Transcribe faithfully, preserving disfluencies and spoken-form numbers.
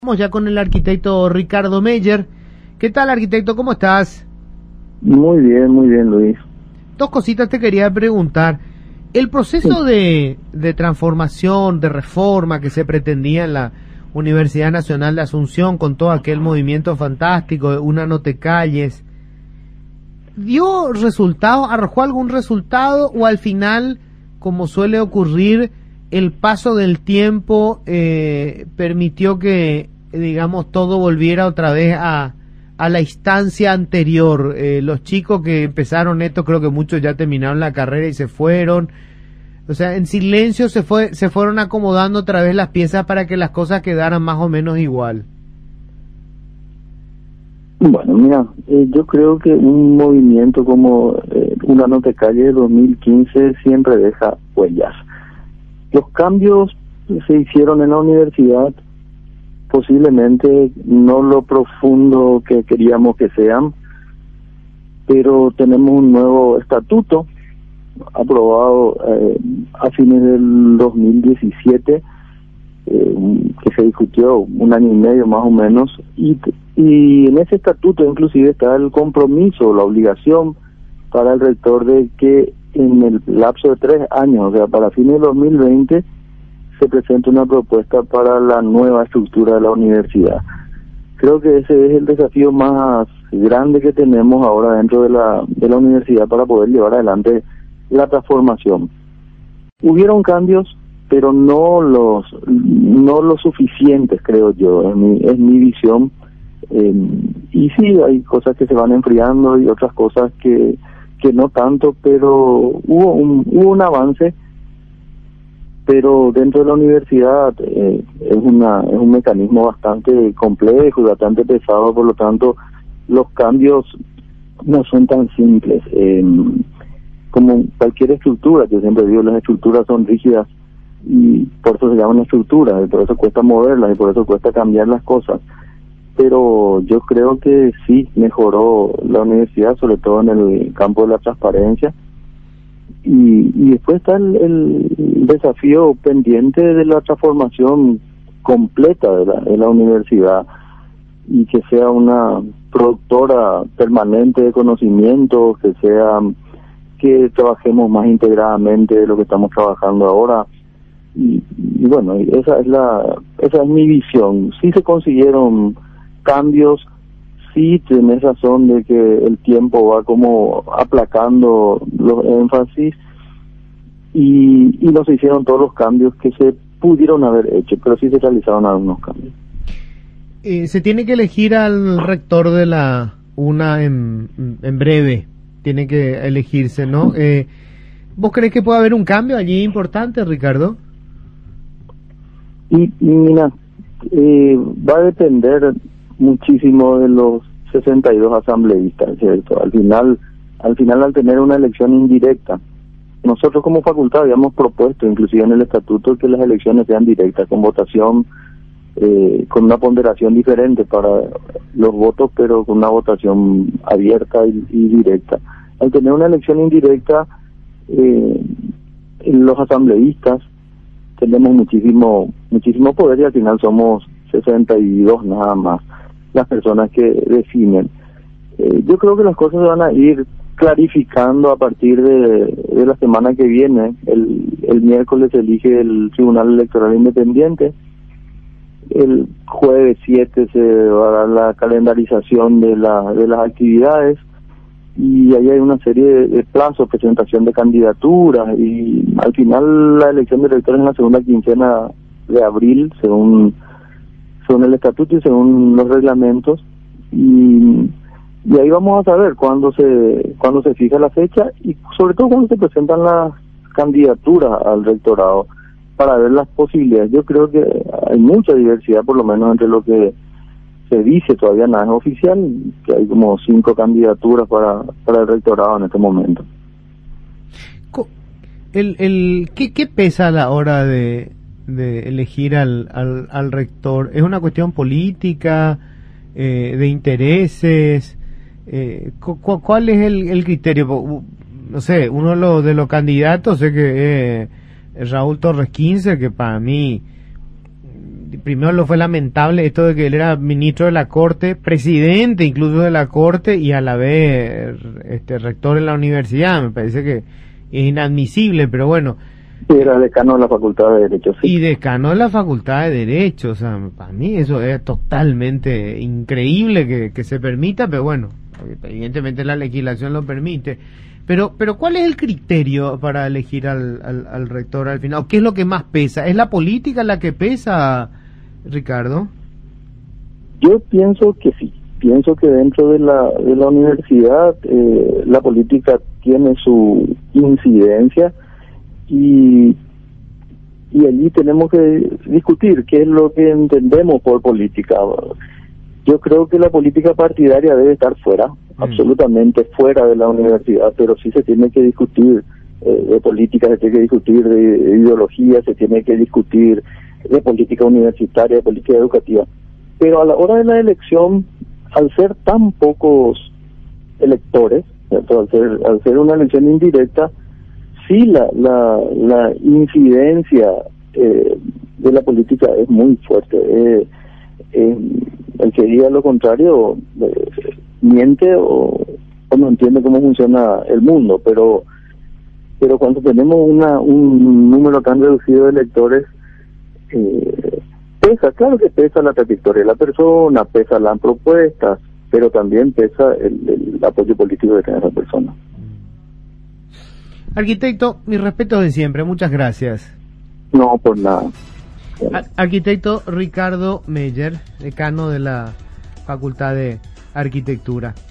Estamos ya con el arquitecto Ricardo Meyer. ¿Qué tal, arquitecto? ¿Cómo estás? Muy bien, muy bien, Luis. Dos cositas te quería preguntar. El proceso Sí. de, de transformación, de reforma que se pretendía en la Universidad Nacional de Asunción con todo aquel movimiento fantástico de Una no te calles, ¿dio resultado? ¿Arrojó algún resultado? ¿O al final, como suele ocurrir, el paso del tiempo eh, permitió que, digamos, todo volviera otra vez a, a la instancia anterior? Eh, los chicos que empezaron esto, creo que muchos ya terminaron la carrera y se fueron. O sea, en silencio se fue, se fueron acomodando otra vez las piezas para que las cosas quedaran más o menos igual. Bueno, mira, eh, yo creo que un movimiento como eh, Una no te calles de dos mil quince siempre deja huellas. Los cambios se hicieron en la universidad, posiblemente no lo profundo que queríamos que sean, pero tenemos un nuevo estatuto aprobado eh, a fines del dos mil diecisiete, eh, que se discutió un año y medio más o menos, y, y en ese estatuto inclusive está el compromiso, la obligación para el rector de que en el lapso de tres años, o sea, para fines de dos mil veinte, se presenta una propuesta para la nueva estructura de la universidad. Creo que ese es el desafío más grande que tenemos ahora dentro de la, de la universidad para poder llevar adelante la transformación. Hubieron cambios, pero no los no los suficientes, creo yo, es mi, es mi visión. Eh, y sí, hay cosas que se van enfriando y otras cosas que que no tanto, pero hubo un hubo un avance, pero dentro de la universidad eh, es una es un mecanismo bastante complejo y bastante pesado, por lo tanto los cambios no son tan simples. Eh, como cualquier estructura, yo siempre digo, las estructuras son rígidas y por eso se llaman estructuras, y por eso cuesta moverlas y por eso cuesta cambiar las cosas. Pero yo creo que sí mejoró la universidad, sobre todo en el campo de la transparencia, y, y después está el, el desafío pendiente de la transformación completa de la, de la universidad, y que sea una productora permanente de conocimiento, que sea que trabajemos más integradamente de lo que estamos trabajando ahora. Y, y bueno, esa es la esa es mi visión. Sí se consiguieron cambios, sí tenés razón de que el tiempo va como aplacando los énfasis, y, y no se hicieron todos los cambios que se pudieron haber hecho, pero sí se realizaron algunos cambios. Eh, se tiene que elegir al rector de la UNA en, en breve, tiene que elegirse, ¿no? Eh, ¿Vos crees que puede haber un cambio allí importante, Ricardo? Y, y mira, eh, va a depender muchísimo de los sesenta y dos asambleístas, ¿cierto? Al final, al final al tener una elección indirecta, nosotros como facultad habíamos propuesto, inclusive en el estatuto, que las elecciones sean directas, con votación, eh, con una ponderación diferente para los votos, pero con una votación abierta y, y directa. Al tener una elección indirecta, eh, los asambleístas tenemos muchísimo muchísimo poder, y al final somos sesenta y dos nada más las personas que definen. Eh, yo creo que las cosas van a ir clarificando a partir de, de la semana que viene. El, el miércoles se elige el Tribunal Electoral Independiente. El jueves siete se va a dar la calendarización de, la, de las actividades, y ahí hay una serie de, de plazos, presentación de candidaturas, y al final la elección de rectores en la segunda quincena de abril, según según el estatuto y según los reglamentos, y, y ahí vamos a saber cuándo se cuándo se fija la fecha, y sobre todo cuándo se presentan las candidaturas al rectorado, para ver las posibilidades. Yo creo que hay mucha diversidad, por lo menos entre lo que se dice, todavía nada es oficial, que hay como cinco candidaturas para para el rectorado en este momento. El, el, ¿qué, qué pesa a la hora de, de elegir al, al, al rector? ¿Es una cuestión política, eh, de intereses? Eh, cu, ¿Cuál es el, el criterio? No sé, uno de los, de los candidatos, sé que es Raúl Torres quince, que para mí primero lo fue lamentable esto de que él era ministro de la Corte, presidente incluso de la Corte y a la vez este rector en la universidad. Me parece que es inadmisible, pero bueno. Era decano de la Facultad de Derecho, sí. Y decano de la Facultad de Derecho, o sea, para mí eso es totalmente increíble que, que se permita, pero bueno, evidentemente la legislación lo permite. Pero, pero ¿cuál es el criterio para elegir al, al, al rector al final? ¿Qué es lo que más pesa? ¿Es la política la que pesa, Ricardo? Yo pienso que sí. Pienso que dentro de la, de la universidad eh, la política tiene su incidencia y, y allí tenemos que discutir qué es lo que entendemos por política. Yo creo que la política partidaria debe estar fuera, mm. absolutamente fuera de la universidad, pero sí se tiene que discutir eh, de política, se tiene que discutir de, de ideología, se tiene que discutir de política universitaria, de política educativa. Pero a la hora de la elección, al ser tan pocos electores, ¿cierto? Al ser, al ser una elección indirecta, sí la, la, la incidencia eh, de la política es muy fuerte. Eh, eh, el que diga lo contrario eh, miente o, o no entiende cómo funciona el mundo, pero pero cuando tenemos una un número tan reducido de electores, eh, pesa, claro que pesa la trayectoria de la persona, pesa las propuestas, pero también pesa el, el apoyo político que tiene esa persona. Arquitecto, mi respeto de siempre, muchas gracias. No, por nada. Ar- Arquitecto Ricardo Meyer, decano de la Facultad de Arquitectura.